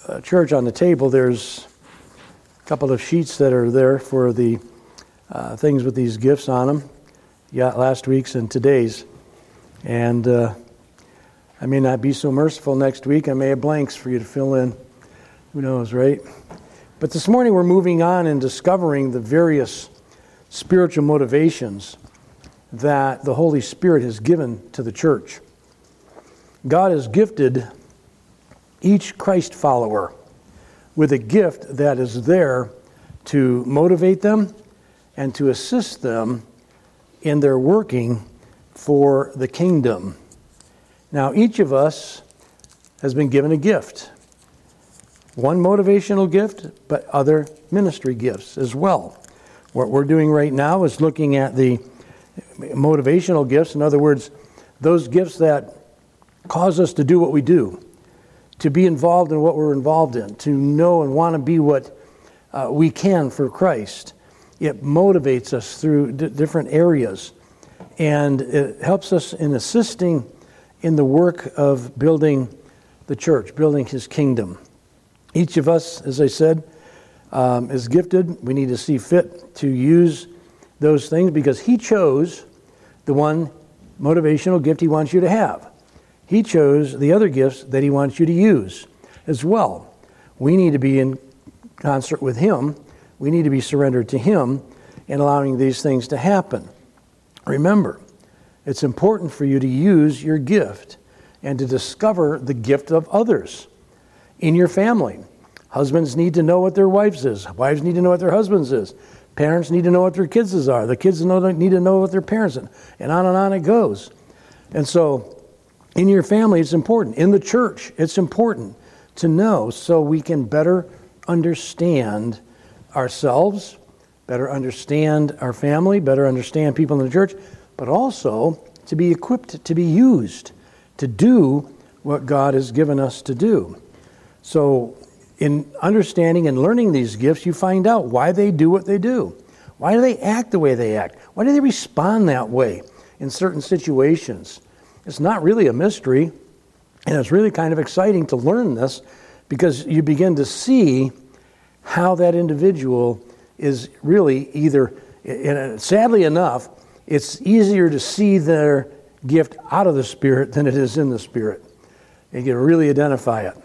church on the table, there's a couple of sheets that are there for the things with these gifts on them. You got last week's and today's. And I may not be so merciful next week. I may have blanks for you to fill in. Who knows, right? But this morning we're moving on and discovering the various spiritual motivations that the Holy Spirit has given to the church. God has gifted each Christ follower with a gift that is there to motivate them and to assist them in their working for the kingdom. Now, each of us has been given a gift. One motivational gift, but other ministry gifts as well. What we're doing right now is looking at the motivational gifts. In other words, those gifts that cause us to do what we do, to be involved in what we're involved in, to know and want to be what we can for Christ. It motivates us through different areas, and it helps us in assisting in the work of building the church, building His kingdom. Each of us, as I said, is gifted. We need to see fit to use those things because He chose the one motivational gift He wants you to have. He chose the other gifts that He wants you to use as well. We need to be in concert with Him. We need to be surrendered to Him and allowing these things to happen. Remember, it's important for you to use your gift and to discover the gift of others in your family. Husbands need to know what their wives is. Wives need to know what their husbands is. Parents need to know what their kids are. The kids need to know what their parents are. And on it goes. And so in your family, it's important. In the church, it's important to know so we can better understand ourselves, better understand our family, better understand people in the church, but also to be equipped to be used to do what God has given us to do. So in understanding and learning these gifts, you find out why they do what they do. Why do they act the way they act? Why do they respond that way in certain situations? It's not really a mystery, and it's really kind of exciting to learn this because you begin to see how that individual is really either, and sadly enough, it's easier to see their gift out of the Spirit than it is in the Spirit. You can really identify it.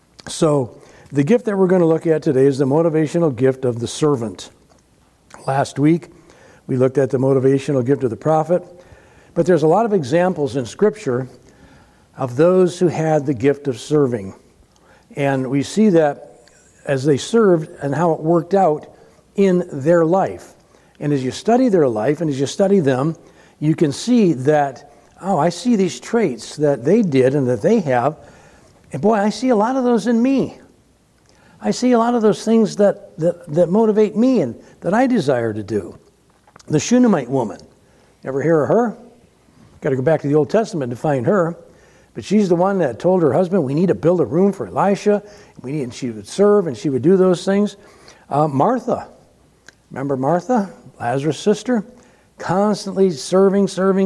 So the gift that we're going to look at today is the motivational gift of the servant. Last week, we looked at the motivational gift of the prophet, but there's a lot of examples in Scripture of those who had the gift of serving. And we see that as they served and how it worked out in their life. And as you study their life and as you study them, you can see that, I see these traits that they did and that they have. And boy, I see a lot of those in me. I see a lot of those things that motivate me and that I desire to do. The Shunammite woman. Ever hear of her? Got to go back to the Old Testament to find her. But she's the one that told her husband, we need to build a room for Elisha. And she would serve and she would do those things. Martha. Remember Martha, Lazarus' sister? Constantly serving.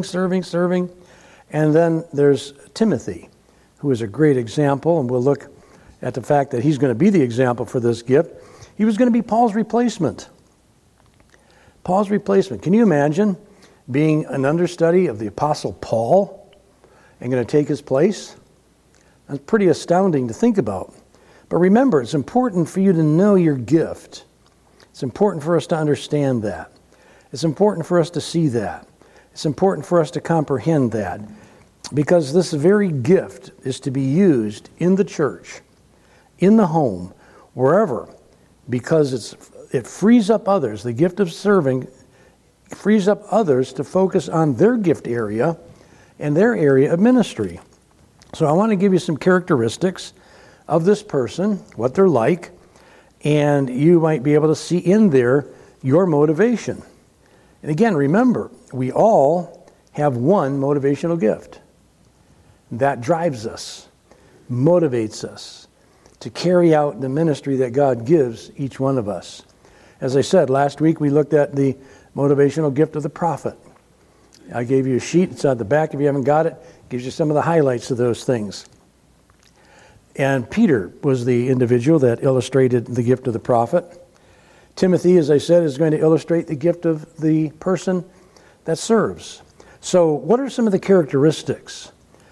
And then there's Timothy, who is a great example. And we'll look at the fact that he's going to be the example for this gift. He was going to be Paul's replacement. Paul's replacement. Can you imagine being an understudy of the Apostle Paul and going to take his place? That's pretty astounding to think about. But remember, it's important for you to know your gift. It's important for us to understand that. It's important for us to see that. It's important for us to comprehend that. Because this very gift is to be used in the church, in the home, wherever, because it frees up others. The gift of serving frees up others to focus on their gift area and their area of ministry. So I want to give you some characteristics of this person, what they're like, and you might be able to see in there your motivation. And again, remember, we all have one motivational gift. That drives us, motivates us to carry out the ministry that God gives each one of us. As I said, last week we looked at the motivational gift of the prophet. I gave you a sheet. It's on the back if you haven't got it. It gives you some of the highlights of those things. And Peter was the individual that illustrated the gift of the prophet. Timothy, as I said, is going to illustrate the gift of the person that serves. So what are some of the characteristics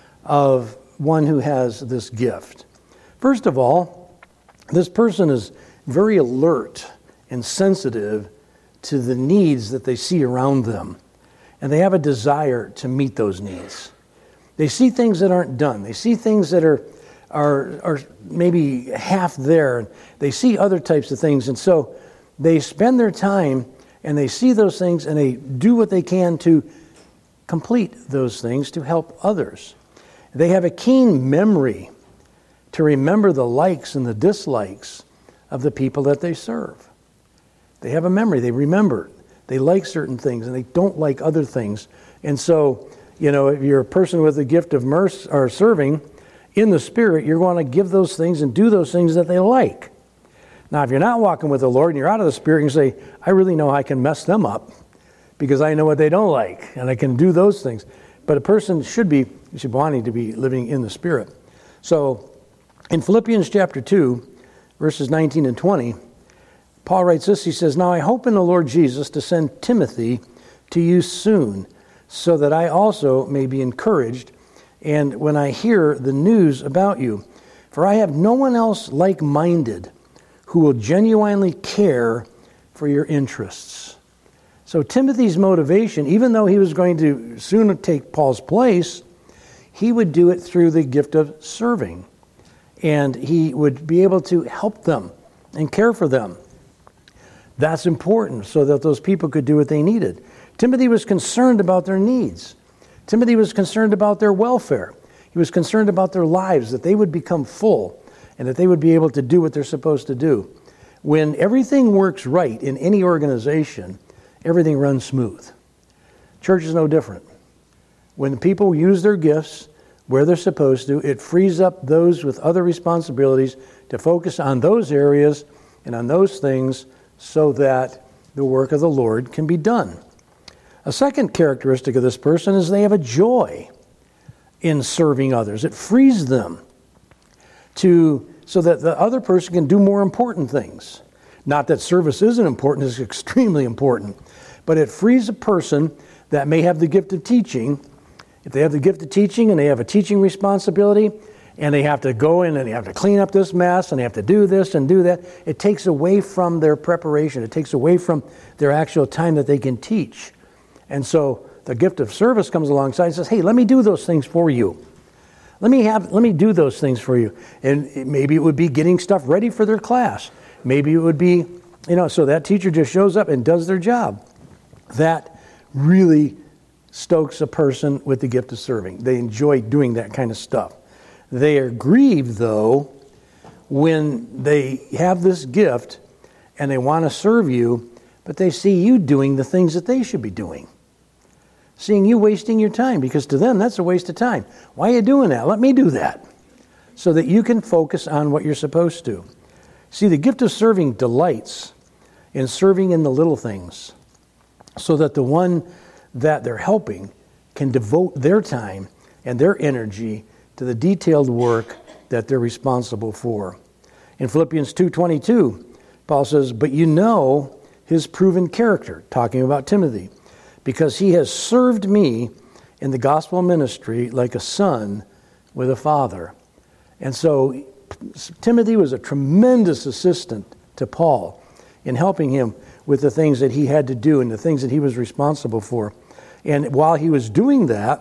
of one who has this gift? First of all, this person is very alert and sensitive to the needs that they see around them. And they have a desire to meet those needs. They see things that aren't done. They see things that are maybe half there. They see other types of things. And so they spend their time and they see those things and they do what they can to complete those things to help others. They have a keen memory to remember the likes and the dislikes of the people that they serve. They have a memory. They remember. They like certain things and they don't like other things. And so, if you're a person with the gift of mercy or serving in the Spirit, you're going to give those things and do those things that they like. Now, if you're not walking with the Lord and you're out of the Spirit, you can say, I really know I can mess them up because I know what they don't like and I can do those things. But a person should be wanting to be living in the Spirit. So in Philippians chapter 2, verses 19 and 20, Paul writes this. He says, Now I hope in the Lord Jesus to send Timothy to you soon, so that I also may be encouraged, and when I hear the news about you. For I have no one else like-minded who will genuinely care for your interests. So Timothy's motivation, even though he was going to soon take Paul's place, he would do it through the gift of serving. And he would be able to help them and care for them. That's important so that those people could do what they needed. Timothy was concerned about their needs. Timothy was concerned about their welfare. He was concerned about their lives, that they would become full and that they would be able to do what they're supposed to do. When everything works right in any organization, everything runs smooth. Church is no different. When people use their gifts where they're supposed to, it frees up those with other responsibilities to focus on those areas and on those things so that the work of the Lord can be done. A second characteristic of this person is they have a joy in serving others. It frees them so that the other person can do more important things. Not that service isn't important, it's extremely important. But it frees a person that may have the gift of teaching. If they have the gift of teaching and they have a teaching responsibility, and they have to go in and they have to clean up this mess and they have to do this and do that, it takes away from their preparation. It takes away from their actual time that they can teach. And so the gift of service comes alongside and says, hey, let me do those things for you. Let me do those things for you. And maybe it would be getting stuff ready for their class. Maybe it would be, so that teacher just shows up and does their job. That really stokes a person with the gift of serving. They enjoy doing that kind of stuff. They are grieved, though, when they have this gift and they want to serve you, but they see you doing the things that they should be doing. Seeing you wasting your time, because to them, that's a waste of time. Why are you doing that? Let me do that. So that you can focus on what you're supposed to. See, the gift of serving delights in serving in the little things, so that the one that they're helping can devote their time and their energy to the detailed work that they're responsible for. In Philippians 2:22, Paul says, but you know his proven character, talking about Timothy, because he has served me in the gospel ministry like a son with a father. And so Timothy was a tremendous assistant to Paul in helping him with the things that he had to do and the things that he was responsible for. And while he was doing that,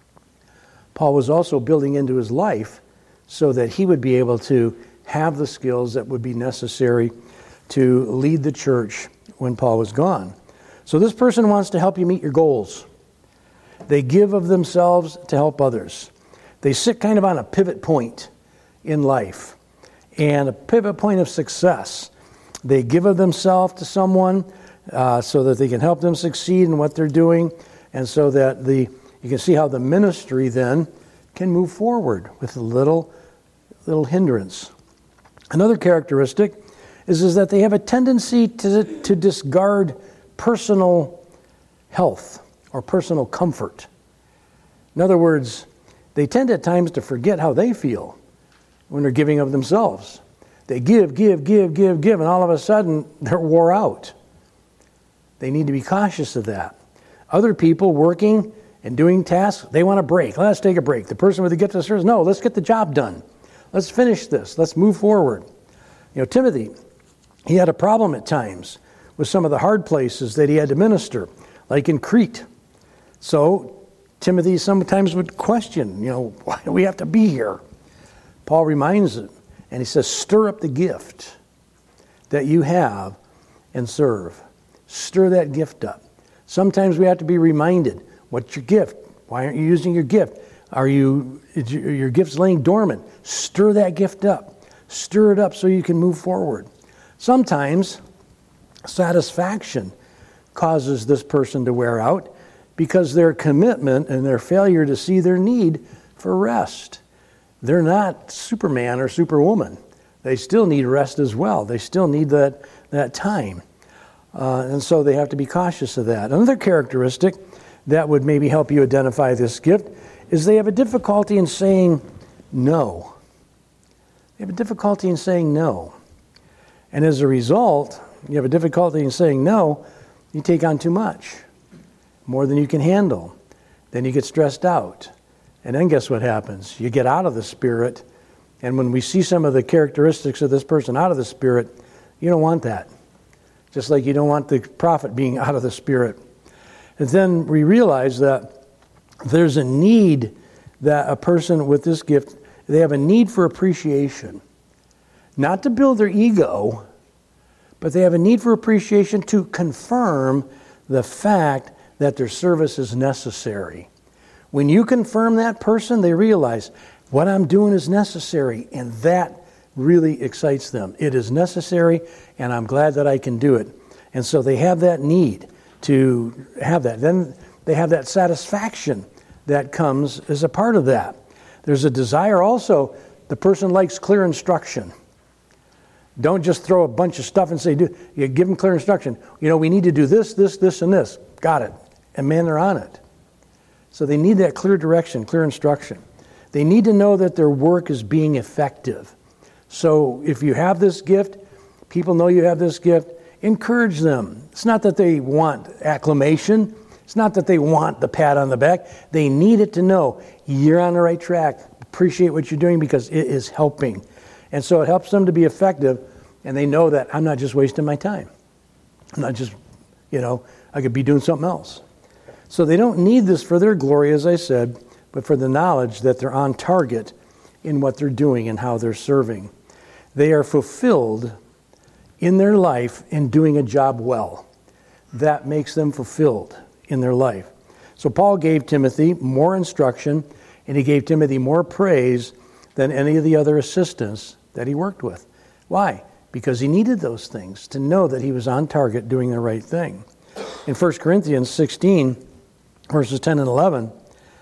Paul was also building into his life so that he would be able to have the skills that would be necessary to lead the church when Paul was gone. So this person wants to help you meet your goals. They give of themselves to help others. They sit kind of on a pivot point in life and a pivot point of success. They give of themselves to someone so that they can help them succeed in what they're doing, and so that you can see how the ministry then can move forward with a little hindrance. Another characteristic is that they have a tendency to discard personal health or personal comfort. In other words, they tend at times to forget how they feel when they're giving of themselves. They give, and all of a sudden they're wore out. They need to be cautious of that. Other people working and doing tasks, they want a break. Let's take a break. The person with the gift of service, no, let's get the job done. Let's finish this. Let's move forward. Timothy, he had a problem at times with some of the hard places that he had to minister, like in Crete. So Timothy sometimes would question, why do we have to be here? Paul reminds him, and he says, stir up the gift that you have and serve. Stir that gift up. Sometimes we have to be reminded, what's your gift? Why aren't you using your gift? Is your gift's laying dormant? Stir that gift up. Stir it up so you can move forward. Sometimes satisfaction causes this person to wear out because their commitment and their failure to see their need for rest. They're not Superman or Superwoman. They still need rest as well. They still need that time. And so they have to be cautious of that. Another characteristic that would maybe help you identify this gift is they have a difficulty in saying no. They have a difficulty in saying no. And as a result, you have a difficulty in saying no, you take on too much, more than you can handle. Then you get stressed out. And then guess what happens? You get out of the Spirit. And when we see some of the characteristics of this person out of the Spirit, you don't want that. Just like you don't want the prophet being out of the Spirit. And then we realize that there's a need that a person with this gift, they have a need for appreciation. Not to build their ego, but they have a need for appreciation to confirm the fact that their service is necessary. When you confirm that person, they realize what I'm doing is necessary, and that really excites them. It is necessary, and I'm glad that I can do it. And so they have that need to have that. Then they have that satisfaction that comes as a part of that. There's a desire also, the person likes clear instruction. Don't just throw a bunch of stuff and say, you give them clear instruction. We need to do this, and this. Got it. And man, they're on it. So they need that clear direction, clear instruction. They need to know that their work is being effective. So if you have this gift, people know you have this gift, encourage them. It's not that they want acclamation. It's not that they want the pat on the back. They need it to know you're on the right track. Appreciate what you're doing because it is helping. And so it helps them to be effective, and they know that I'm not just wasting my time. I'm not just, I could be doing something else. So they don't need this for their glory, as I said, but for the knowledge that they're on target in what they're doing and how they're serving. They are fulfilled in their life in doing a job well. That makes them fulfilled in their life. So Paul gave Timothy more instruction, and he gave Timothy more praise than any of the other assistants that he worked with. Why? Because he needed those things to know that he was on target doing the right thing. In 1 Corinthians 16, verses 10 and 11,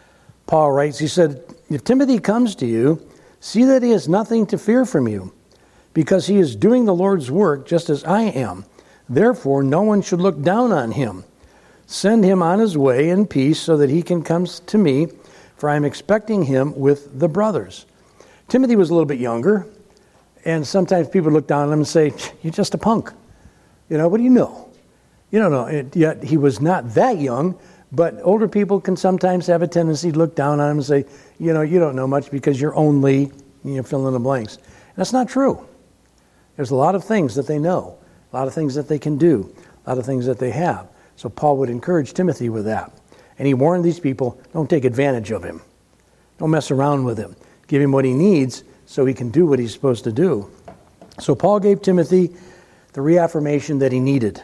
Paul writes, he said, if Timothy comes to you, see that he has nothing to fear from you, because he is doing the Lord's work just as I am. Therefore, no one should look down on him. Send him on his way in peace so that he can come to me, for I am expecting him with the brothers. Timothy was a little bit younger, and sometimes people look down on him and say, you're just a punk. What do you know? You don't know. Yet he was not that young, but older people can sometimes have a tendency to look down on him and say, you don't know much because you're only, fill in the blanks. And that's not true. There's a lot of things that they know, a lot of things that they can do, a lot of things that they have. So Paul would encourage Timothy with that. And he warned these people, don't take advantage of him. Don't mess around with him. Give him what he needs so he can do what he's supposed to do. So Paul gave Timothy the reaffirmation that he needed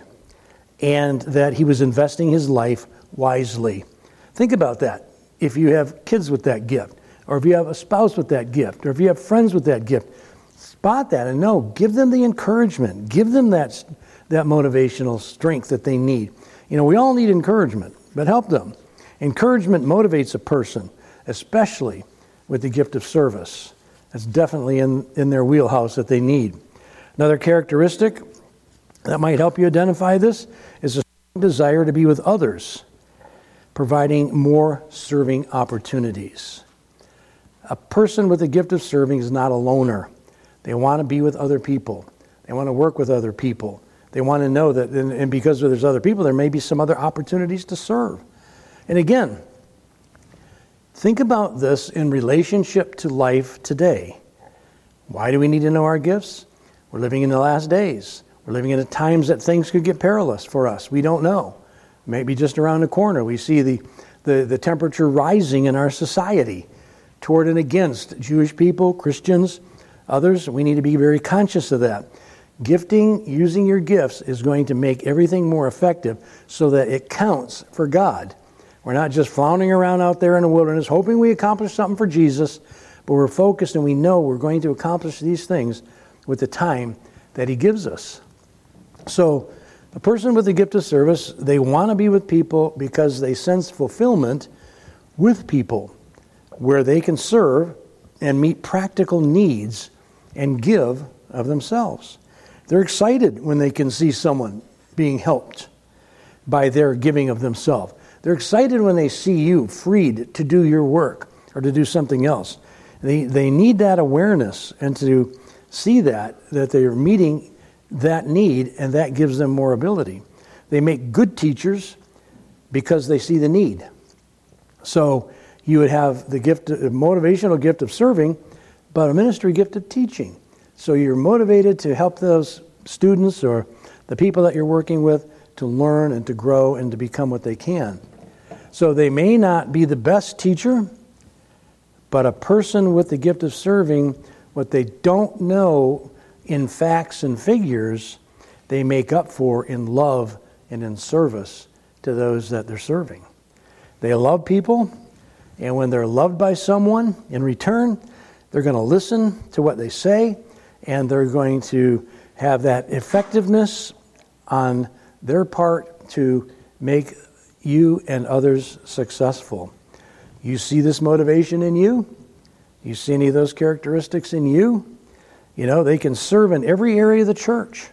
and that he was investing his life wisely. Think about that. If you have kids with that gift, or if you have a spouse with that gift, or if you have friends with that gift, spot that and know. Give them the encouragement. Give them that motivational strength that they need. We all need encouragement, but help them. Encouragement motivates a person, especially with the gift of service. That's definitely in their wheelhouse that they need. Another characteristic that might help you identify this is a strong desire to be with others, providing more serving opportunities. A person with the gift of serving is not a loner. They want to be with other people. They want to work with other people. They want to know that, and because there's other people, there may be some other opportunities to serve. And again, think about this in relationship to life today. Why do we need to know our gifts? We're living in the last days. We're living in times that things could get perilous for us. We don't know. Maybe just around the corner we see the temperature rising in our society toward and against Jewish people, Christians, others. We need to be very conscious of that. Gifting, using your gifts, is going to make everything more effective so that it counts for God. We're not just floundering around out there in the wilderness hoping we accomplish something for Jesus, but we're focused and we know we're going to accomplish these things with the time that He gives us. So, a person with the gift of service, they want to be with people because they sense fulfillment with people where they can serve and meet practical needs and give of themselves. They're excited when they can see someone being helped by their giving of themselves. They're excited when they see you freed to do your work or to do something else. They need that awareness and to see that they are meeting that need, and that gives them more ability. They make good teachers because they see the need. So you would have the gift, a motivational gift of serving, but a ministry gift of teaching. So you're motivated to help those students or the people that you're working with to learn and to grow and to become what they can. So they may not be the best teacher, but a person with the gift of serving, what they don't know in facts and figures, they make up for in love and in service to those that they're serving. They love people, and when they're loved by someone, in return, they're going to listen to what they say, and they're going to have that effectiveness on their part to make you and others successful. You see this motivation in you? You see any of those characteristics in you? You know, they can serve in every area of the church,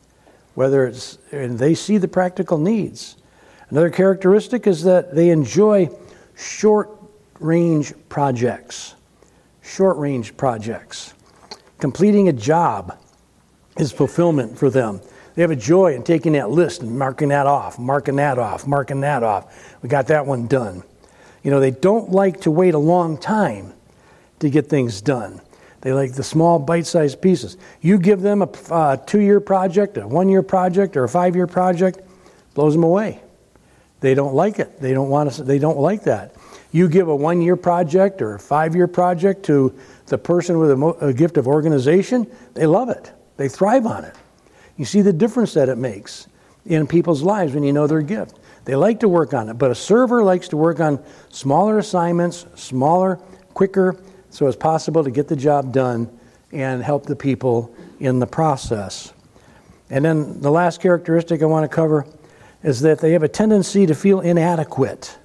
and they see the practical needs. Another characteristic is that they enjoy short-range projects. Short-range projects. Completing a job is fulfillment for them. They have a joy in taking that list and marking that off, marking that off, marking that off. We got that one done. You know, they don't like to wait a long time to get things done. They like the small bite-sized pieces. You give them a 2-year project, a 1-year project, or a 5-year project, blows them away. They don't like it. They don't like that. You give a 1-year project or a 5-year project to the person with a gift of organization, they love it. They thrive on it. You see the difference that it makes in people's lives when you know their gift. They like to work on it, but a server likes to work on smaller assignments, smaller, quicker, so it's possible to get the job done and help the people in the process. And then the last characteristic I want to cover is that they have a tendency to feel inadequate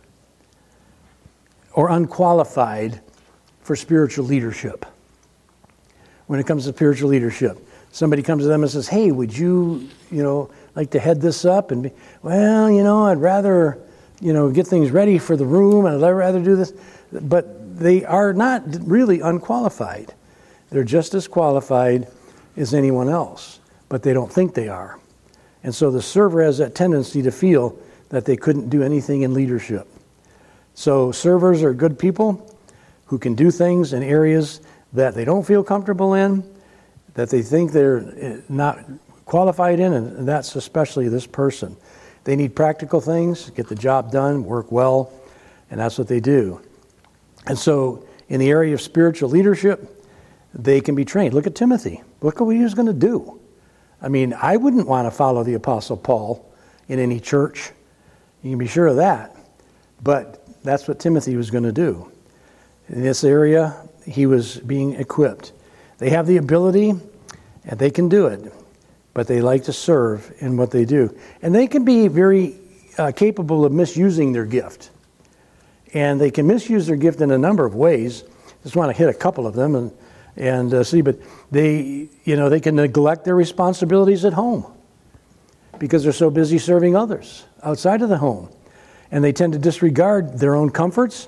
or unqualified for spiritual leadership. When it comes to spiritual leadership, somebody comes to them and says, "Hey, would you like to head this up?" And I'd rather, get things ready for the room, and I'd rather do this. But they are not really unqualified. They're just as qualified as anyone else, but they don't think they are. And so the server has that tendency to feel that they couldn't do anything in leadership. So servers are good people who can do things in areas that they don't feel comfortable in, that they think they're not qualified in, and that's especially this person. They need practical things, get the job done, work well, and that's what they do. And so in the area of spiritual leadership, they can be trained. Look at Timothy. Look at what he was going to do. I mean, I wouldn't want to follow the Apostle Paul in any church. You can be sure of that. But that's what Timothy was going to do. In this area, he was being equipped. They have the ability, and they can do it, but they like to serve in what they do. And they can be very capable of misusing their gift. And they can misuse their gift in a number of ways. Just want to hit a couple of them and see. But they can neglect their responsibilities at home because they're so busy serving others outside of the home. And they tend to disregard their own comforts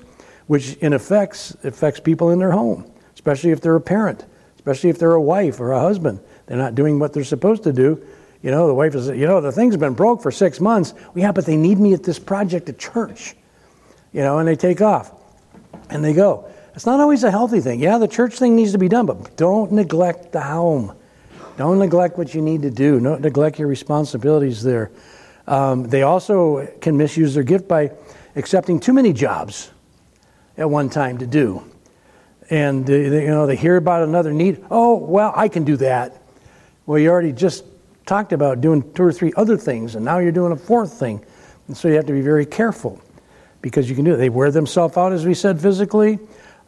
which in effect affects people in their home, especially if they're a parent, especially if they're a wife or a husband. They're not doing what they're supposed to do. The wife is, the thing's been broke for 6 months. Yeah, but they need me at this project at church. And they take off and they go. It's not always a healthy thing. Yeah, the church thing needs to be done, but don't neglect the home. Don't neglect what you need to do. Don't neglect your responsibilities there. They also can misuse their gift by accepting too many jobs at one time to do. And they hear about another need. Oh, well, I can do that. Well, you already just talked about doing 2 or 3 other things, and now you're doing a 4th thing. And so you have to be very careful because you can do it. They wear themselves out, as we said, physically.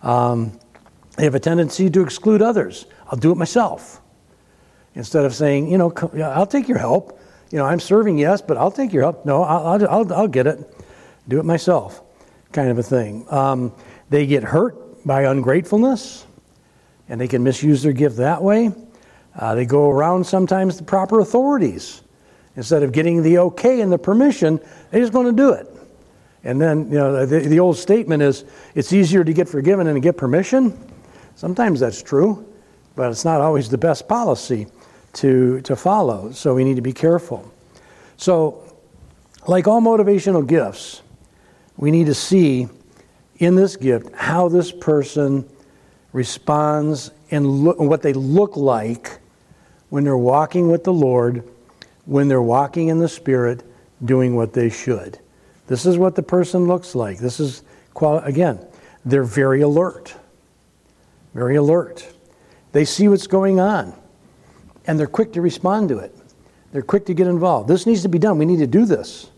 They have a tendency to exclude others. I'll do it myself. Instead of saying, I'll take your help. I'm serving, yes, but I'll take your help. No, I'll get it. Do it myself, kind of a thing. They get hurt by ungratefulness, and they can misuse their gift that way. They go around sometimes the proper authorities. Instead of getting the okay and the permission, they just want to do it. And then, the old statement is, it's easier to get forgiven than to get permission. Sometimes that's true, but it's not always the best policy to follow. So we need to be careful. So, like all motivational gifts, we need to see in this gift how this person responds and what they look like when they're walking with the Lord, when they're walking in the Spirit, doing what they should. This is what the person looks like. This is, again, they're very alert. Very alert. They see what's going on, and they're quick to respond to it. They're quick to get involved. This needs to be done. We need to do this.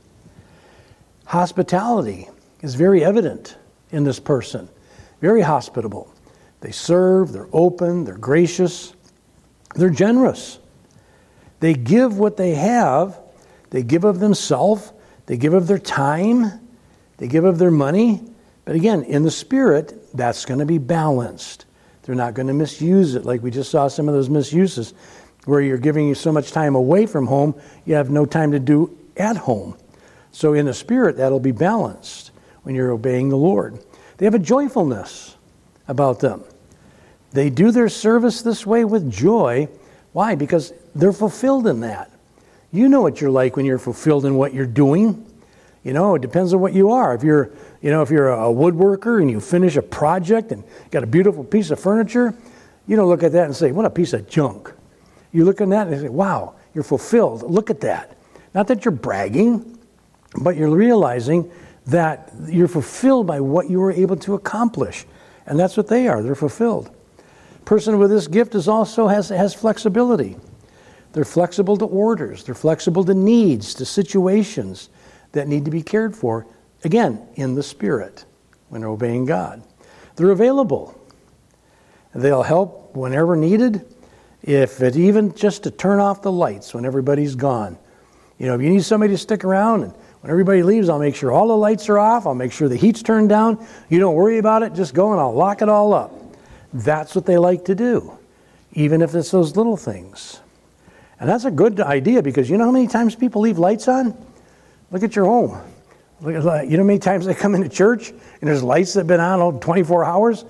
Hospitality is very evident in this person. Very hospitable. They serve, they're open, they're gracious, they're generous. They give what they have. They give of themselves. They give of their time. They give of their money. But again, in the Spirit, that's going to be balanced. They're not going to misuse it, like we just saw some of those misuses, where you're giving so much time away from home, you have no time to do at home. So in the Spirit, that'll be balanced when you're obeying the Lord. They have a joyfulness about them. They do their service this way with joy. Why? Because they're fulfilled in that. You know what you're like when you're fulfilled in what you're doing. It depends on what you are. If you're a woodworker and you finish a project and got a beautiful piece of furniture, you don't look at that and say, what a piece of junk. You look at that and say, wow, you're fulfilled. Look at that. Not that you're bragging, but you're realizing that you're fulfilled by what you were able to accomplish. And that's what they are. They're fulfilled. Person with this gift also has flexibility. They're flexible to orders. They're flexible to needs, to situations that need to be cared for, again, in the Spirit, when they're obeying God. They're available. They'll help whenever needed, if it even just to turn off the lights when everybody's gone. If you need somebody to stick around, and when everybody leaves, I'll make sure all the lights are off. I'll make sure the heat's turned down. You don't worry about it. Just go and I'll lock it all up. That's what they like to do, even if it's those little things. And that's a good idea, because you know how many times people leave lights on? Look at your home. You know how many times they come into church and there's lights that have been on 24 hours?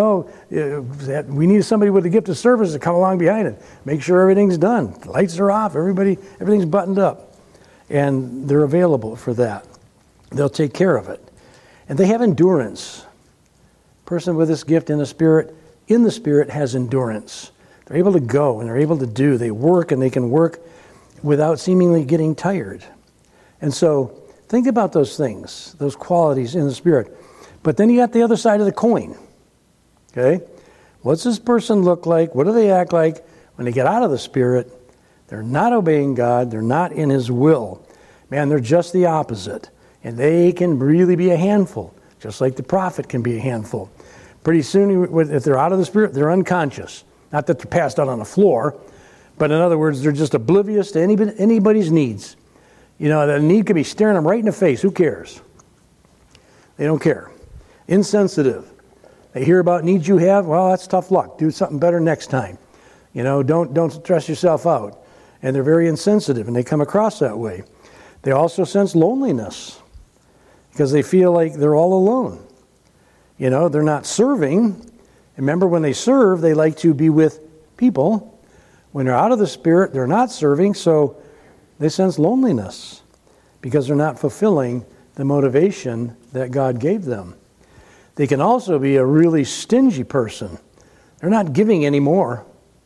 We need somebody with the gift of service to come along behind it. Make sure everything's done. The lights are off. Everything's buttoned up. And they're available for that. They'll take care of it. And they have endurance. Person with this gift in the Spirit has endurance. They're able to go and they're able to do. They work and they can work without seemingly getting tired. And so think about those things, those qualities in the Spirit. But then you got the other side of the coin. Okay? What's this person look like? What do they act like when they get out of the Spirit? They're not obeying God. They're not in His will. Man, they're just the opposite. And they can really be a handful, just like the prophet can be a handful. Pretty soon, if they're out of the Spirit, they're unconscious. Not that they're passed out on the floor, but in other words, they're just oblivious to anybody's needs. The need could be staring them right in the face. Who cares? They don't care. Insensitive. They hear about needs you have. Well, that's tough luck. Do something better next time. Don't stress yourself out. And they're very insensitive, and they come across that way. They also sense loneliness because they feel like they're all alone. They're not serving. Remember, when they serve, they like to be with people. When they're out of the Spirit, they're not serving, so they sense loneliness because they're not fulfilling the motivation that God gave them. They can also be a really stingy person. They're not giving anymore.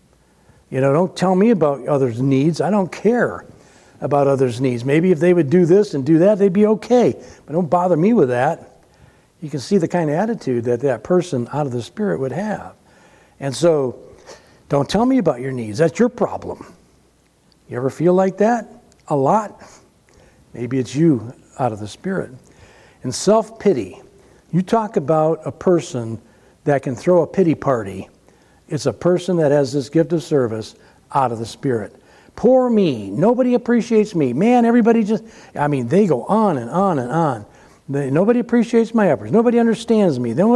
Don't tell me about others' needs. I don't care about others' needs. Maybe if they would do this and do that, they'd be okay. But don't bother me with that. You can see the kind of attitude that person out of the Spirit would have. And so, don't tell me about your needs. That's your problem. You ever feel like that? A lot? Maybe it's you out of the Spirit. And self-pity. You talk about a person that can throw a pity party. It's a person that has this gift of service out of the Spirit. Poor me. Nobody appreciates me. Man, everybody they go on and on and on. Nobody appreciates my efforts. Nobody understands me. No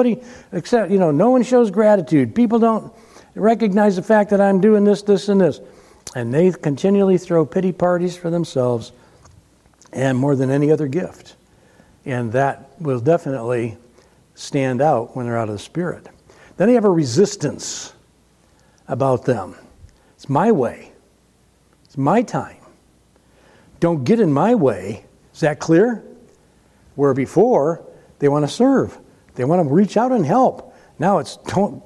one shows gratitude. People don't recognize the fact that I'm doing this, this, and this. And they continually throw pity parties for themselves and more than any other gift. And that will definitely stand out when they're out of the Spirit. Then they have a resistance about them. It's my way. It's my time. Don't get in my way. Is that clear? Where before, they want to serve. They want to reach out and help. Now it's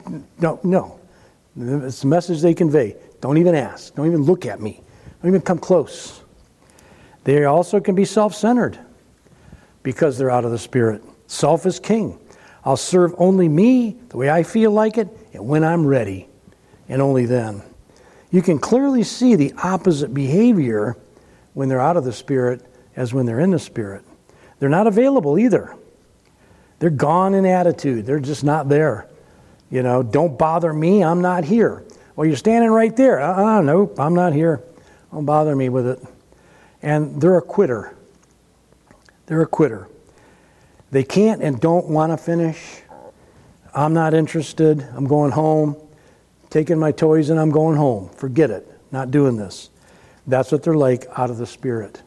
no. It's the message they convey. Don't even ask. Don't even look at me. Don't even come close. They also can be self-centered because they're out of the Spirit. Self is king. I'll serve only me, the way I feel like it, and when I'm ready, and only then. You can clearly see the opposite behavior when they're out of the Spirit as when they're in the Spirit. They're not available either. They're gone in attitude. They're just not there. Don't bother me, I'm not here. Well, you're standing right there. Nope, I'm not here. Don't bother me with it. And they're a quitter. They're a quitter. They can't and don't want to finish. I'm not interested. I'm going home. Taking my toys and I'm going home. Forget it. Not doing this. That's what they're like out of the Spirit.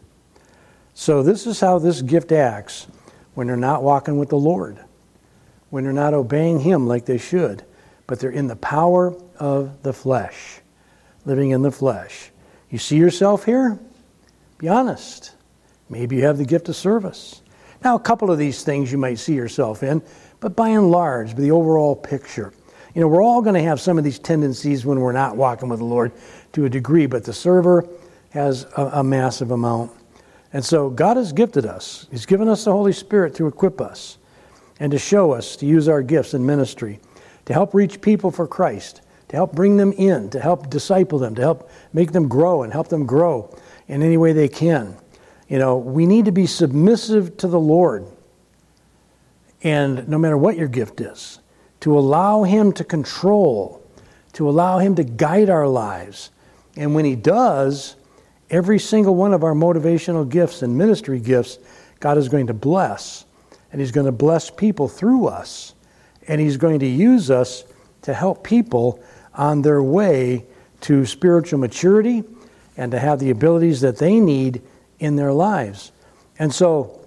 So this is how this gift acts when they're not walking with the Lord. When they're not obeying Him like they should. But they're in the power of the flesh. Living in the flesh. You see yourself here? Be honest. Maybe you have the gift of service. Now, a couple of these things you might see yourself in, but by and large, the overall picture. We're all going to have some of these tendencies when we're not walking with the Lord to a degree, but the server has a massive amount. And so God has gifted us. He's given us the Holy Spirit to equip us and to show us to use our gifts in ministry, to help reach people for Christ, to help bring them in, to help disciple them, to help make them grow and help them grow in any way they can. We need to be submissive to the Lord. And no matter what your gift is, to allow Him to control, to allow Him to guide our lives. And when He does, every single one of our motivational gifts and ministry gifts, God is going to bless. And He's going to bless people through us. And He's going to use us to help people on their way to spiritual maturity and to have the abilities that they need in their lives. And so,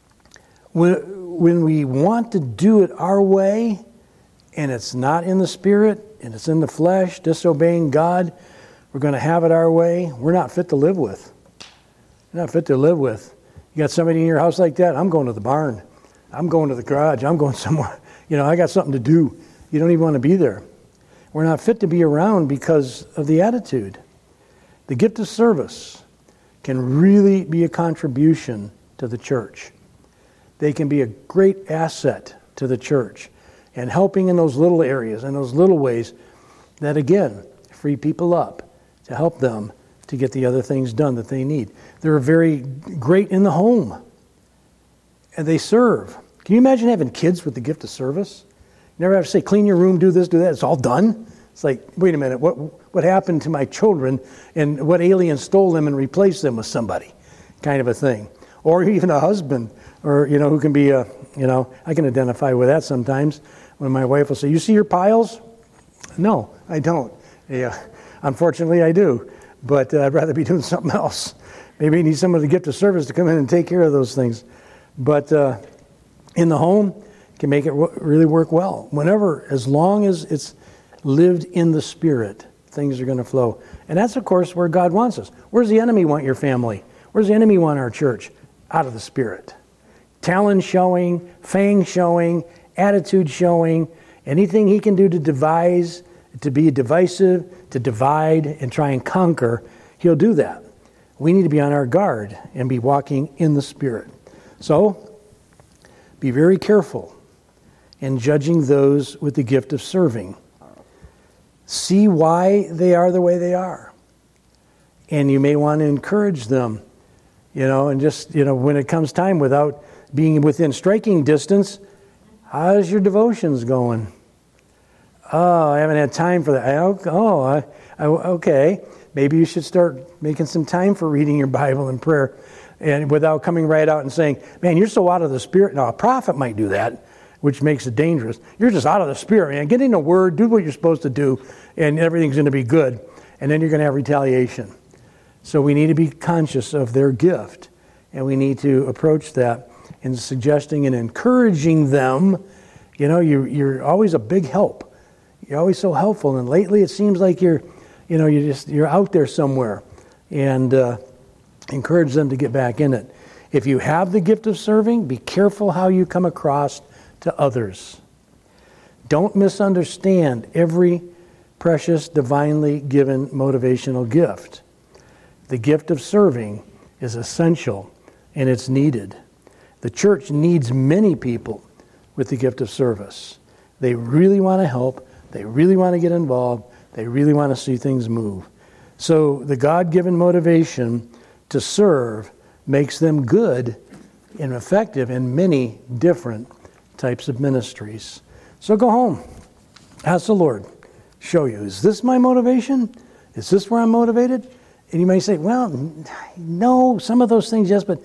when we want to do it our way, and it's not in the Spirit, and it's in the flesh, disobeying God, we're going to have it our way, we're not fit to live with. We're not fit to live with. You got somebody in your house like that? I'm going to the barn. I'm going to the garage. I'm going somewhere. I got something to do. You don't even want to be there. We're not fit to be around because of the attitude. The gift of service can really be a contribution to the church. They can be a great asset to the church and helping in those little areas and those little ways that, again, free people up to help them to get the other things done that they need. They're very great in the home, and they serve. Can you imagine having kids with the gift of service? You never have to say, clean your room, do this, do that. It's all done. It's like, wait a minute, what happened to my children, and what alien stole them and replaced them with somebody, kind of a thing. Or even a husband, or, who can be I can identify with that sometimes when my wife will say, you see your piles? No, I don't. Yeah, unfortunately I do, but I'd rather be doing something else. Maybe you need someone to get to service to come in and take care of those things. But in the home, can make it really work well. Whenever, as long as it's lived in the Spirit, things are going to flow. And that's, of course, where God wants us. Where's the enemy want your family? Where's the enemy want our church? Out of the Spirit. Talent showing, fang showing, attitude showing, anything he can do to devise, to be divisive, to divide, and try and conquer, he'll do that. We need to be on our guard and be walking in the Spirit. So, be very careful in judging those with the gift of serving. See why they are the way they are. And you may want to encourage them, and just, when it comes time, without being within striking distance, how's your devotions going? Oh, I haven't had time for that. Okay. Maybe you should start making some time for reading your Bible and prayer, and without coming right out and saying, man, you're so out of the Spirit. Now, a prophet might do that, which makes it dangerous. You're just out of the Spirit, man. Get in the Word, do what you're supposed to do, and everything's going to be good. And then you're going to have retaliation. So we need to be conscious of their gift, and we need to approach that in suggesting and encouraging them. You're always a big help. You're always so helpful, and lately it seems like you're out there somewhere, and encourage them to get back in it. If you have the gift of serving, be careful how you come across to others. Don't misunderstand every precious, divinely given motivational gift. The gift of serving is essential, and it's needed. The church needs many people with the gift of service. They really want to help. They really want to get involved. They really want to see things move. So the God-given motivation to serve makes them good and effective in many different types of ministries. So go home. Ask the Lord. Show you. Is this my motivation? Is this where I'm motivated? And you may say, well, no, some of those things, yes, but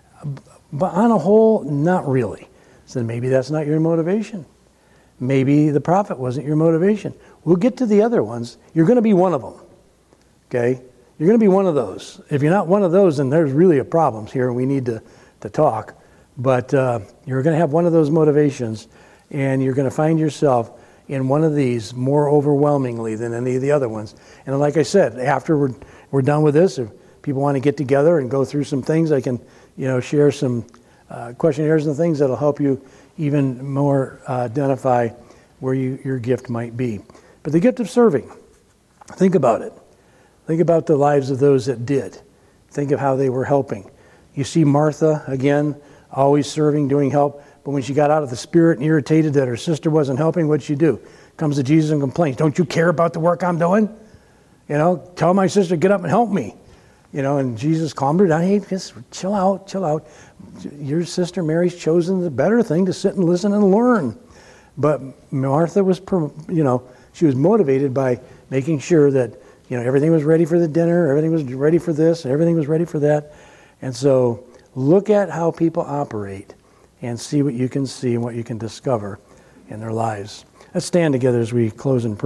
on a whole, not really. So maybe that's not your motivation. Maybe the prophet wasn't your motivation. We'll get to the other ones. You're going to be one of them. Okay? You're going to be one of those. If you're not one of those, then there's really a problem here, and we need to talk. But you're going to have one of those motivations, and you're going to find yourself in one of these more overwhelmingly than any of the other ones. And like I said, after we're done with this, if people want to get together and go through some things, I can share some questionnaires and things that'll help you even more identify where your gift might be. But the gift of serving, think about it. Think about the lives of those that did. Think of how they were helping. You see Martha, again, always serving, doing help. But when she got out of the Spirit and irritated that her sister wasn't helping, what'd she do? Comes to Jesus and complains, don't you care about the work I'm doing? Tell my sister to get up and help me. And Jesus calmed her down. Hey, just chill out. Your sister Mary's chosen the better thing to sit and listen and learn. But Martha was, she was motivated by making sure that, everything was ready for the dinner, everything was ready for this, everything was ready for that. And so look at how people operate and see what you can see and what you can discover in their lives. Let's stand together as we close in prayer.